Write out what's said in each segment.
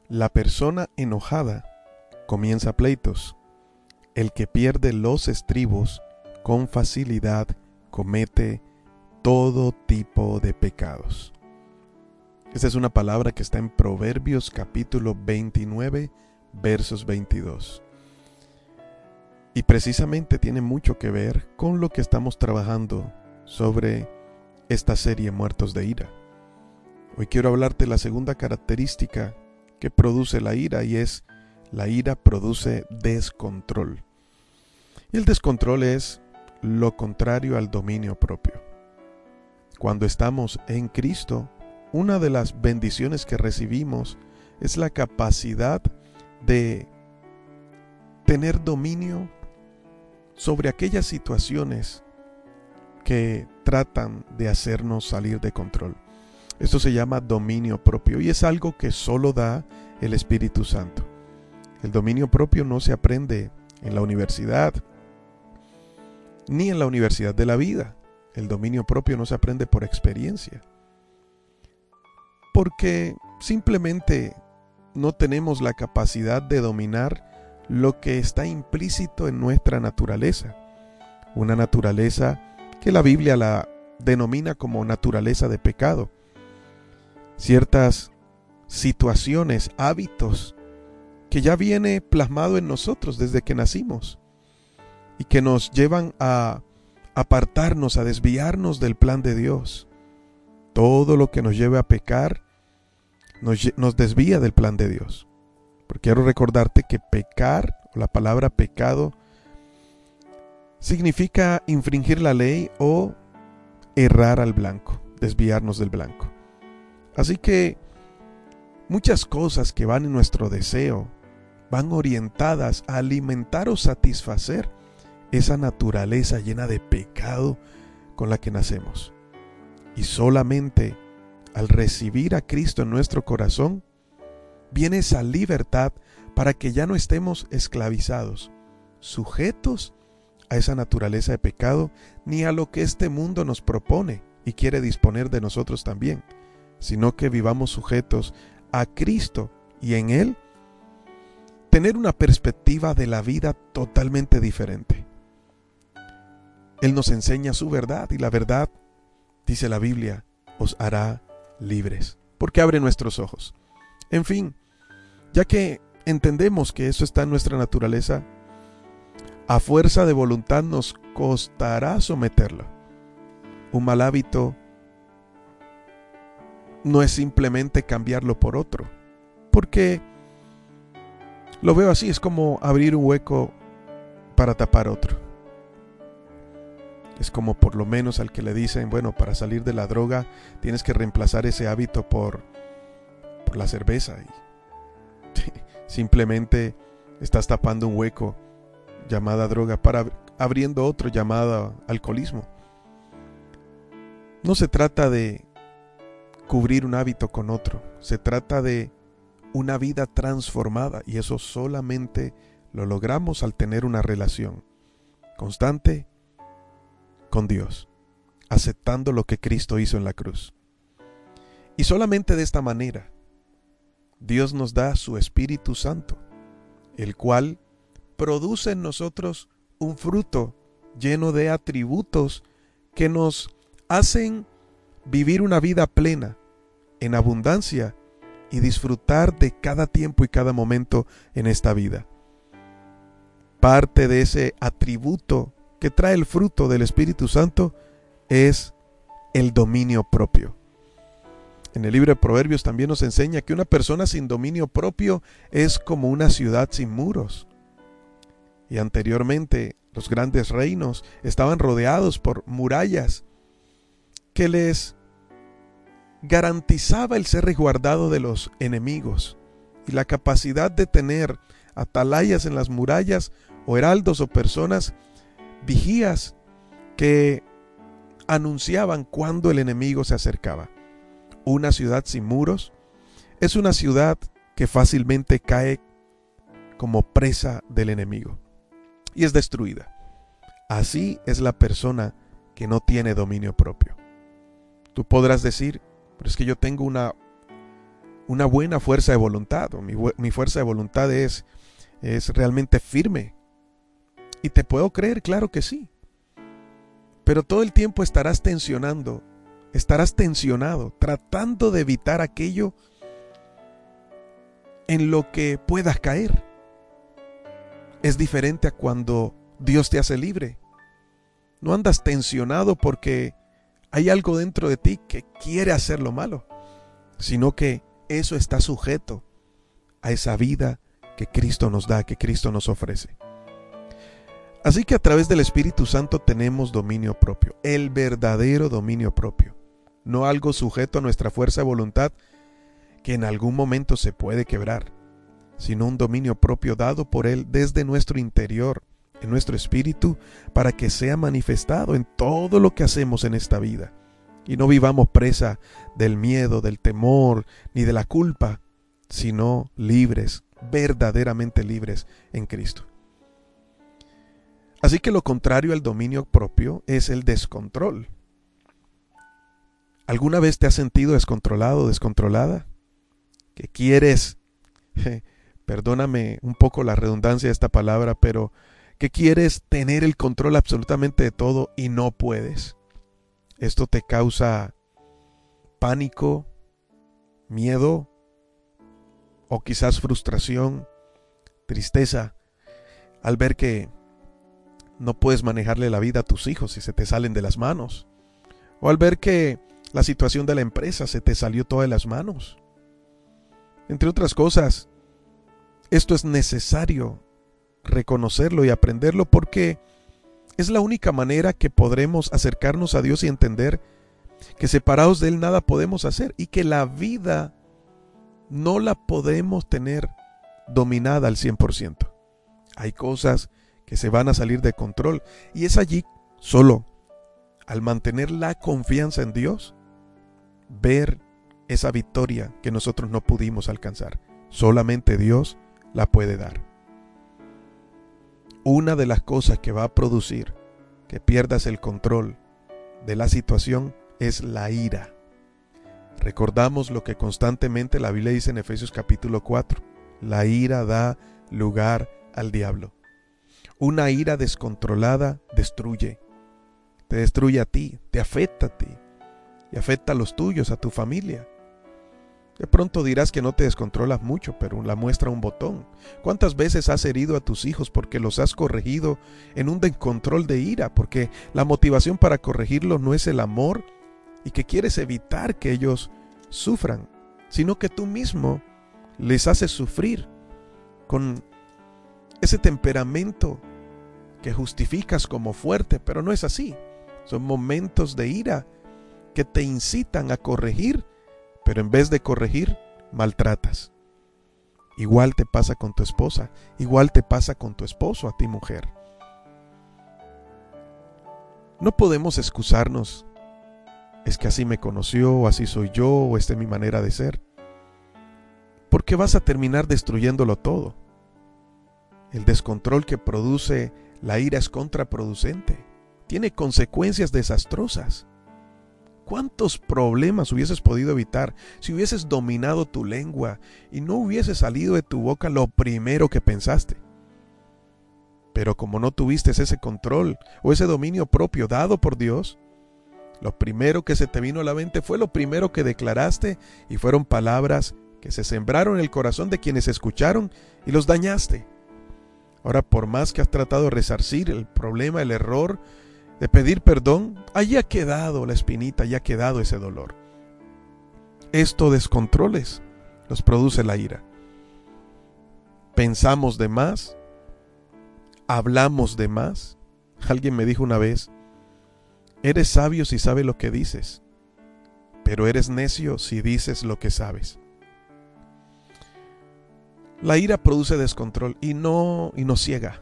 La persona enojada comienza pleitos. El que pierde los estribos con facilidad comete todo tipo de pecados. Esta es una palabra que está en Proverbios capítulo 29, versos 22. Y precisamente tiene mucho que ver con lo que estamos trabajando sobre esta serie Muertos de Ira. Hoy quiero hablarte de la segunda característica que produce la ira, y es: la ira produce descontrol. Y el descontrol es lo contrario al dominio propio. Cuando estamos en Cristo, una de las bendiciones que recibimos es la capacidad de tener dominio sobre aquellas situaciones que tratan de hacernos salir de control. Esto se llama dominio propio y es algo que solo da el Espíritu Santo. El dominio propio no se aprende en la universidad, ni en la universidad de la vida. El dominio propio no se aprende por experiencia, porque simplemente no tenemos la capacidad de dominar lo que está implícito en nuestra naturaleza. Una naturaleza que la Biblia la denomina como naturaleza de pecado. Ciertas situaciones, hábitos que ya viene plasmado en nosotros desde que nacimos y que nos llevan a apartarnos, a desviarnos del plan de Dios. Todo lo que nos lleve a pecar nos desvía del plan de Dios. Porque quiero recordarte que pecar, o la palabra pecado, significa infringir la ley o errar al blanco, desviarnos del blanco. Así que muchas cosas que van en nuestro deseo van orientadas a alimentar o satisfacer esa naturaleza llena de pecado con la que nacemos. Y solamente al recibir a Cristo en nuestro corazón, viene esa libertad para que ya no estemos esclavizados, sujetos a esa naturaleza de pecado, ni a lo que este mundo nos propone y quiere disponer de nosotros también, sino que vivamos sujetos a Cristo y en Él tener una perspectiva de la vida totalmente diferente. Él nos enseña su verdad, y la verdad, dice la Biblia, os hará libres, porque abre nuestros ojos. En fin, ya que entendemos que eso está en nuestra naturaleza, a fuerza de voluntad nos costará someterlo. Un mal hábito no es simplemente cambiarlo por otro, porque lo veo así, es como abrir un hueco para tapar otro. Es como por lo menos al que le dicen, bueno, para salir de la droga tienes que reemplazar ese hábito por la cerveza, y simplemente estás tapando un hueco llamada droga para abriendo otro llamado alcoholismo. No se trata de cubrir un hábito con otro, se trata de una vida transformada, y eso solamente lo logramos al tener una relación constante con Dios, aceptando lo que Cristo hizo en la cruz. Y solamente de esta manera Dios nos da su Espíritu Santo, el cual produce en nosotros un fruto lleno de atributos que nos hacen vivir una vida plena, en abundancia, y disfrutar de cada tiempo y cada momento en esta vida. Parte de ese atributo que trae el fruto del Espíritu Santo es el dominio propio. En el libro de Proverbios también nos enseña que una persona sin dominio propio es como una ciudad sin muros. Y anteriormente los grandes reinos estaban rodeados por murallas que les garantizaba el ser resguardado de los enemigos, y la capacidad de tener atalayas en las murallas, o heraldos o personas vigías que anunciaban cuando el enemigo se acercaba. Una ciudad sin muros es una ciudad que fácilmente cae como presa del enemigo y es destruida. Así es la persona que no tiene dominio propio. Tú podrás decir, pero es que yo tengo una buena fuerza de voluntad, o mi fuerza de voluntad es realmente firme. Y te puedo creer, claro que sí. Pero todo el tiempo estarás tensionado, tratando de evitar aquello en lo que puedas caer. Es diferente a cuando Dios te hace libre. No andas tensionado porque hay algo dentro de ti que quiere hacer lo malo, sino que eso está sujeto a esa vida que Cristo nos da, que Cristo nos ofrece. Así que a través del Espíritu Santo tenemos dominio propio, el verdadero dominio propio, no algo sujeto a nuestra fuerza de voluntad que en algún momento se puede quebrar, sino un dominio propio dado por Él desde nuestro interior, en nuestro espíritu, para que sea manifestado en todo lo que hacemos en esta vida y no vivamos presa del miedo, del temor ni de la culpa, sino libres, verdaderamente libres en Cristo. Así que lo contrario al dominio propio es el descontrol. ¿Alguna vez te has sentido descontrolado o descontrolada? Que quieres, perdóname un poco la redundancia de esta palabra, pero que quieres tener el control absolutamente de todo y no puedes. Esto te causa pánico, miedo o quizás frustración, tristeza al ver que no puedes manejarle la vida a tus hijos si se te salen de las manos, o al ver que la situación de la empresa se te salió toda de las manos. Entre otras cosas, esto es necesario reconocerlo y aprenderlo porque es la única manera que podremos acercarnos a Dios y entender que separados de Él nada podemos hacer y que la vida no la podemos tener dominada al 100%. Hay cosas que se van a salir de control y es allí solo al mantener la confianza en Dios, ver esa victoria que nosotros no pudimos alcanzar. Solamente Dios la puede dar. Una de las cosas que va a producir que pierdas el control de la situación es la ira. Recordamos lo que constantemente la Biblia dice en Efesios capítulo 4. La ira da lugar al diablo. Una ira descontrolada destruye. Te destruye a ti, te afecta a ti y afecta a los tuyos, a tu familia. De pronto dirás que no te descontrolas mucho, pero la muestra un botón. ¿Cuántas veces has herido a tus hijos porque los has corregido en un descontrol de ira? Porque la motivación para corregirlos no es el amor y que quieres evitar que ellos sufran, sino que tú mismo les haces sufrir con ese temperamento que justificas como fuerte, pero no es así. Son momentos de ira que te incitan a corregir, pero en vez de corregir, maltratas. Igual te pasa con tu esposa, igual te pasa con tu esposo, a ti mujer. No podemos excusarnos. Es que así me conoció, o así soy yo, o esta es mi manera de ser. Porque vas a terminar destruyéndolo todo. El descontrol que produce la ira es contraproducente. Tiene consecuencias desastrosas. ¿Cuántos problemas hubieses podido evitar si hubieses dominado tu lengua y no hubiese salido de tu boca lo primero que pensaste? Pero como no tuviste ese control o ese dominio propio dado por Dios, lo primero que se te vino a la mente fue lo primero que declaraste y fueron palabras que se sembraron en el corazón de quienes escucharon y los dañaste. Ahora, por más que has tratado de resarcir el problema, el error, de pedir perdón, allí ha quedado la espinita, allí ha quedado ese dolor. Estos descontroles los produce la ira. Pensamos de más, hablamos de más. Alguien me dijo una vez, eres sabio si sabes lo que dices, pero eres necio si dices lo que sabes. La ira produce descontrol y nos ciega.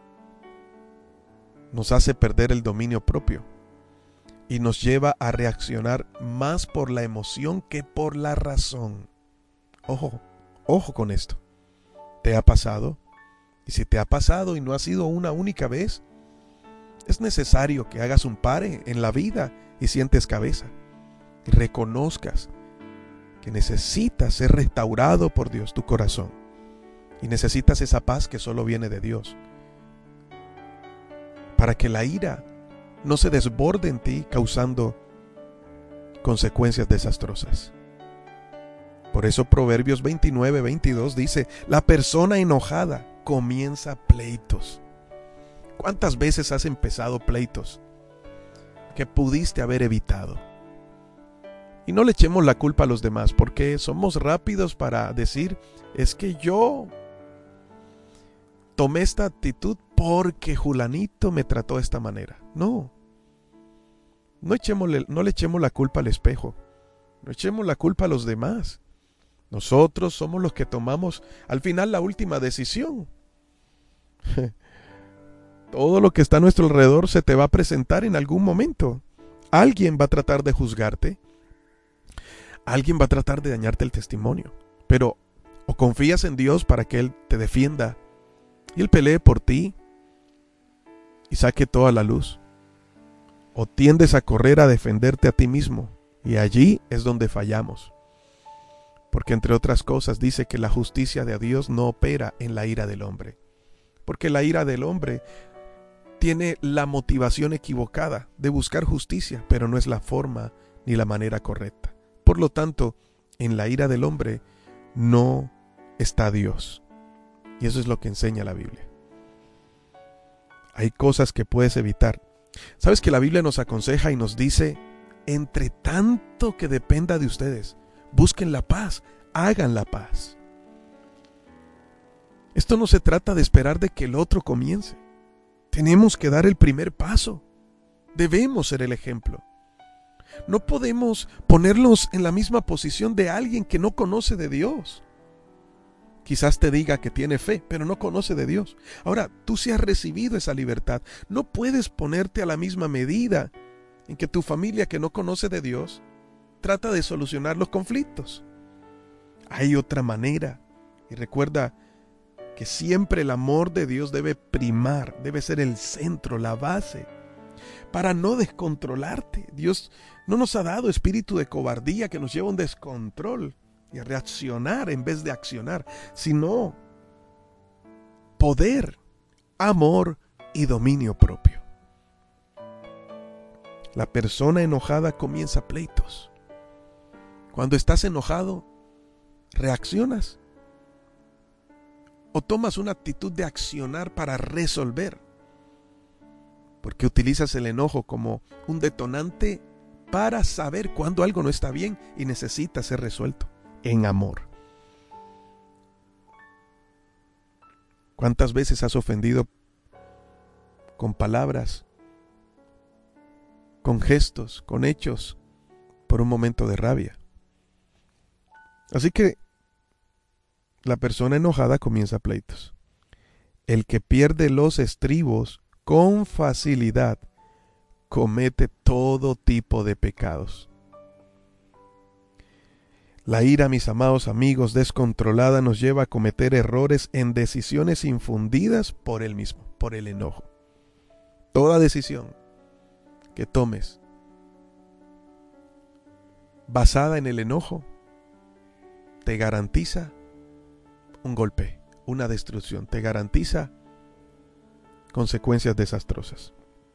Nos hace perder el dominio propio y nos lleva a reaccionar más por la emoción que por la razón. Ojo con esto. ¿Te ha pasado? Y si te ha pasado y no ha sido una única vez, es necesario que hagas un pare en la vida y sientes cabeza y reconozcas que necesitas ser restaurado por Dios, tu corazón. Y necesitas esa paz que solo viene de Dios, para que la ira no se desborde en ti causando consecuencias desastrosas. Por eso Proverbios 29:22 dice: la persona enojada comienza pleitos. ¿Cuántas veces has empezado pleitos que pudiste haber evitado? Y no le echemos la culpa a los demás, porque somos rápidos para decir: es que yo tomé esta actitud porque Julanito me trató de esta manera. No le echemos la culpa al espejo, no echemos la culpa a los demás. Nosotros somos los que tomamos al final la última decisión. Todo lo que está a nuestro alrededor se te va a presentar en algún momento. Alguien va a tratar de juzgarte, alguien va a tratar de dañarte el testimonio, pero o confías en Dios para que Él te defienda y Él pelee por ti y saque toda la luz, o tiendes a correr a defenderte a ti mismo, y allí es donde fallamos. Porque entre otras cosas dice que la justicia de Dios no opera en la ira del hombre, porque la ira del hombre tiene la motivación equivocada de buscar justicia, pero no es la forma ni la manera correcta. Por lo tanto, en la ira del hombre no está Dios. Y eso es lo que enseña la Biblia. Hay cosas que puedes evitar. ¿Sabes que la Biblia nos aconseja y nos dice: entre tanto que dependa de ustedes, busquen la paz, hagan la paz? Esto no se trata de esperar de que el otro comience. Tenemos que dar el primer paso. Debemos ser el ejemplo. No podemos ponernos en la misma posición de alguien que no conoce de Dios. Quizás te diga que tiene fe, pero no conoce de Dios. Ahora, tú sí has recibido esa libertad. No puedes ponerte a la misma medida en que tu familia que no conoce de Dios trata de solucionar los conflictos. Hay otra manera. Y recuerda que siempre el amor de Dios debe primar, debe ser el centro, la base, para no descontrolarte. Dios no nos ha dado espíritu de cobardía que nos lleva a un descontrol y a reaccionar en vez de accionar, sino poder, amor y dominio propio. La persona enojada comienza pleitos. Cuando estás enojado, reaccionas o tomas una actitud de accionar para resolver, porque utilizas el enojo como un detonante para saber cuando algo no está bien y necesita ser resuelto en amor. ¿Cuántas veces has ofendido con palabras, con gestos, con hechos, por un momento de rabia? Así que la persona enojada comienza pleitos. El que pierde los estribos con facilidad comete todo tipo de pecados. La ira, mis amados amigos, descontrolada nos lleva a cometer errores en decisiones infundidas por el mismo, por el enojo. Toda decisión que tomes basada en el enojo te garantiza un golpe, una destrucción, te garantiza consecuencias desastrosas.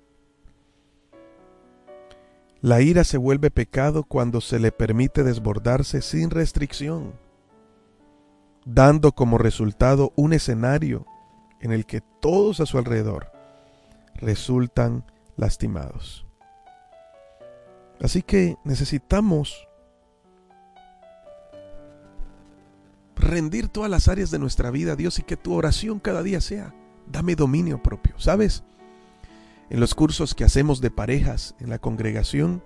La ira se vuelve pecado cuando se le permite desbordarse sin restricción, dando como resultado un escenario en el que todos a su alrededor resultan lastimados. Así que necesitamos rendir todas las áreas de nuestra vida a Dios y que tu oración cada día sea: dame dominio propio. ¿Sabes? En los cursos que hacemos de parejas en la congregación,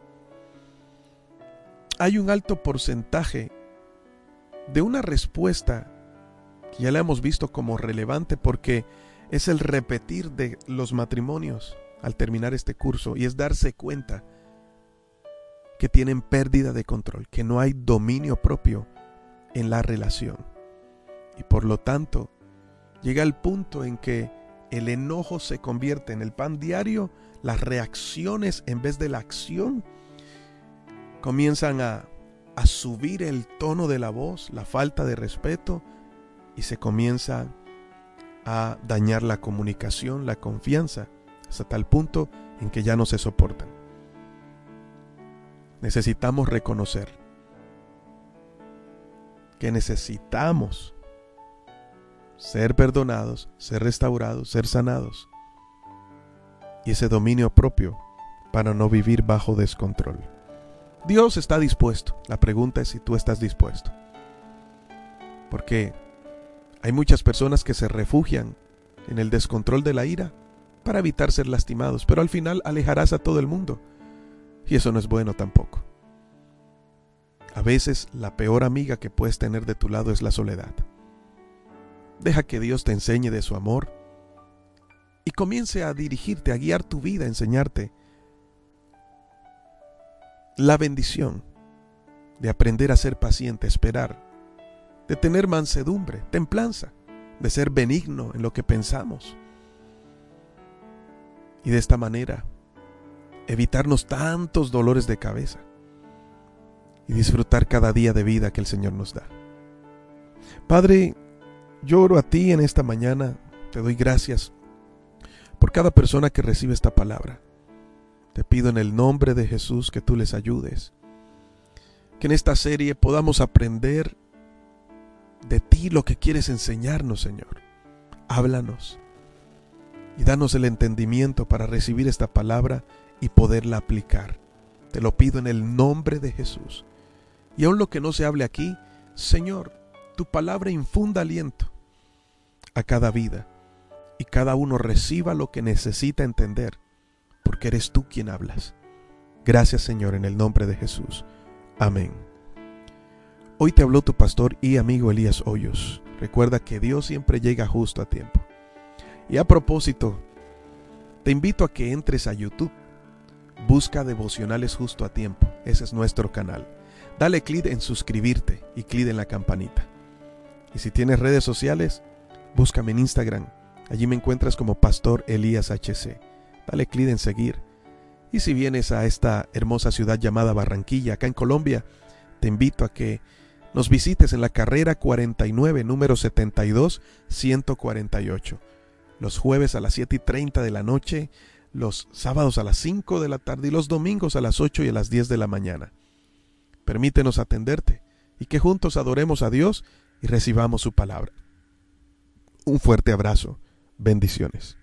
hay un alto porcentaje de una respuesta que ya la hemos visto como relevante, porque es el repetir de los matrimonios al terminar este curso, y es darse cuenta que tienen pérdida de control, que no hay dominio propio en la relación. Y por lo tanto, llega el punto en que el enojo se convierte en el pan diario, las reacciones en vez de la acción comienzan a a subir el tono de la voz, la falta de respeto, y se comienza a dañar la comunicación, la confianza, hasta tal punto en que ya no se soportan. Necesitamos reconocer que necesitamos ser perdonados, ser restaurados, ser sanados, y ese dominio propio para no vivir bajo descontrol. Dios está dispuesto. La pregunta es si tú estás dispuesto. Porque hay muchas personas que se refugian en el descontrol de la ira para evitar ser lastimados, pero al final alejarás a todo el mundo, y eso no es bueno tampoco. A veces la peor amiga que puedes tener de tu lado es la soledad. Deja que Dios te enseñe de su amor y comience a dirigirte, a guiar tu vida, a enseñarte la bendición de aprender a ser paciente, esperar, de tener mansedumbre, templanza, de ser benigno en lo que pensamos. Y de esta manera evitarnos tantos dolores de cabeza y disfrutar cada día de vida que el Señor nos da. Padre, yo oro a ti en esta mañana, te doy gracias por cada persona que recibe esta palabra. Te pido en el nombre de Jesús que tú les ayudes, que en esta serie podamos aprender de ti lo que quieres enseñarnos, Señor. Háblanos y danos el entendimiento para recibir esta palabra y poderla aplicar. Te lo pido en el nombre de Jesús. Y aun lo que no se hable aquí, Señor, tu palabra infunda aliento a cada vida y cada uno reciba lo que necesita entender, porque eres tú quien hablas. Gracias, Señor, en el nombre de Jesús. Amén. Hoy te habló tu pastor y amigo Elías Hoyos. Recuerda que Dios siempre llega justo a tiempo. Y a propósito, te invito a que entres a YouTube. Busca Devocionales Justo a Tiempo. Ese es nuestro canal. Dale clic en suscribirte y clic en la campanita. Y si tienes redes sociales, búscame en Instagram. Allí me encuentras como Pastor Elías HC. Dale clic en seguir. Y si vienes a esta hermosa ciudad llamada Barranquilla, acá en Colombia, te invito a que nos visites en la carrera 49, número 72-148. Los jueves a las 7:30 de la noche, los sábados a las 5 de la tarde y los domingos a las 8 y a las 10 de la mañana. Permítenos atenderte y que juntos adoremos a Dios y recibamos su palabra. Un fuerte abrazo. Bendiciones.